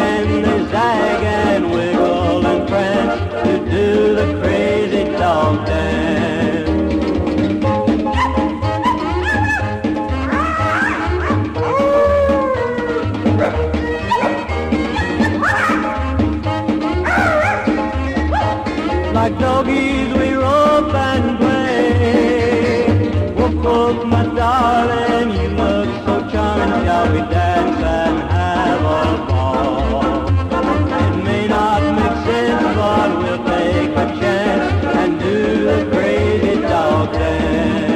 and they zag and wiggle and prance to do the crazy dog dance. Like doggies we rope and play. Woof woof, my darling, you look so charming. Shall we dance and have a ball? It may not make sense, but we'll take a chance and do the crazy dog dance.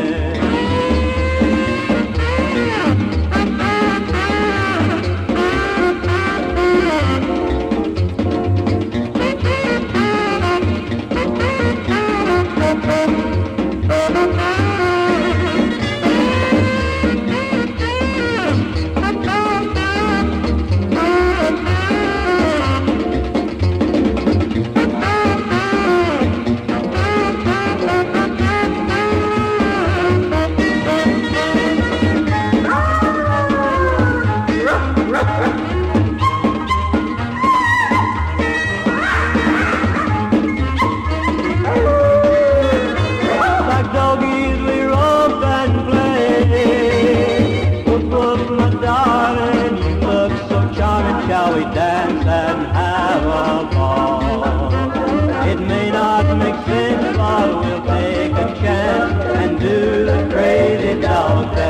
Shall we dance and have a ball? It may not make sense, but we'll take a chance and do the crazy dog dance.